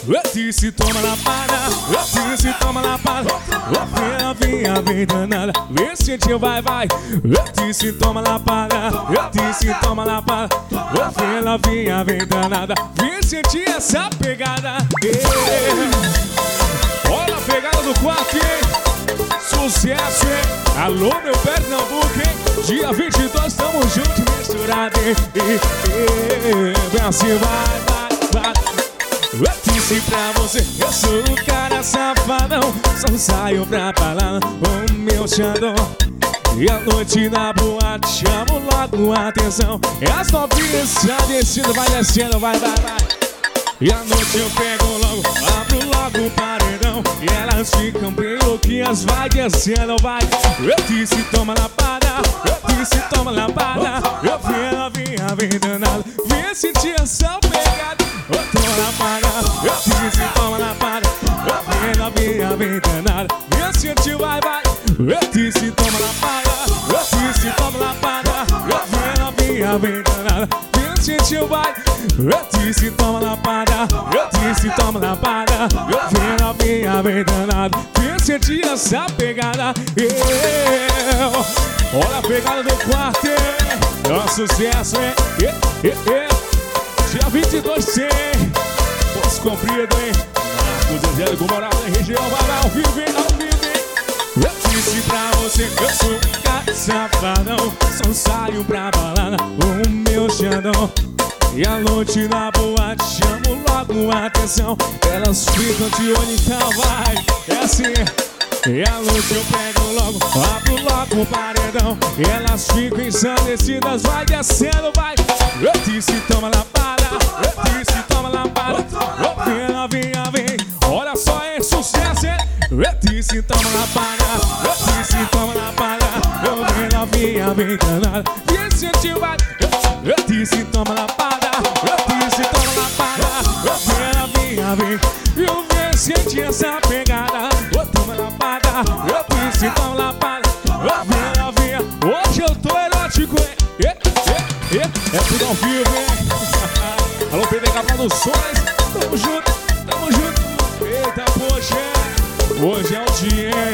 Disse toma lapada, disse toma lapada. Vem danada, vem sentir, vai. Disse toma lapada, disse toma lapada. Vem danada, vem sentir essa pegada. Olha a pegada do quarto, hein? Sucesso, hein? Alô, meu Pernambuco, hein? Dia 22, tamo junto, misturado, hein? Vem assim, vai. Eu disse pra você, eu sou o cara safadão. Só saio pra falar o meu xandão. E à noite na boate chamo logo a atenção. É as novinhas já descendo, vai descendo, vai. E à noite eu pego logo, abro logo o paredão. E elas ficam bem louquinhas, vai descendo, vai. Eu disse toma lapada, eu disse toma lapada. Eu vi ela vem danada, vem sentir essa pegada. Eu toma lapada, eu disse toma lapada. Eu vi ela vem danada, vem sentir, vai. Eu disse toma lapada, eu disse toma lapada. Eu vi ela vem danada, vem sentir, vai. Eu disse toma lapada, eu disse toma lapada. Eu vi ela vem danada, vem sentir essa pegada. Olha a pegada do quarto, é um sucesso, hein? Dia 22, sim. Poço Comprido, hein? Marcos Angélico Moral da região, vai ao vivo, hein? Eu disse pra você que eu sou um cara safadão. Só saio pra balada com o meu xandão. E à noite na boate chamo logo a atenção. Elas ficam de olho, então vai. É assim. E à noite eu pego logo, abro logo o paredão. E elas ficam ensandecidas, vai descendo, vai. Eu disse toma lapada, eu disse toma lapada. Vem. Olha só, é sucesso, hein? Eu disse toma lapada, eu disse toma lapada. Eu vem danada, vem sentir, vai. Eu disse toma lapada, eu disse toma lapada. Vem. Eu vem sentir essa pegada. Eu toma lapada, eu disse toma lapada. Vem. Hoje eu tô erótico, hein? É tudo ao vivo, hein? Alô, PDK Produções, tamo junto. Eita, poxa, hoje é o dia, hein?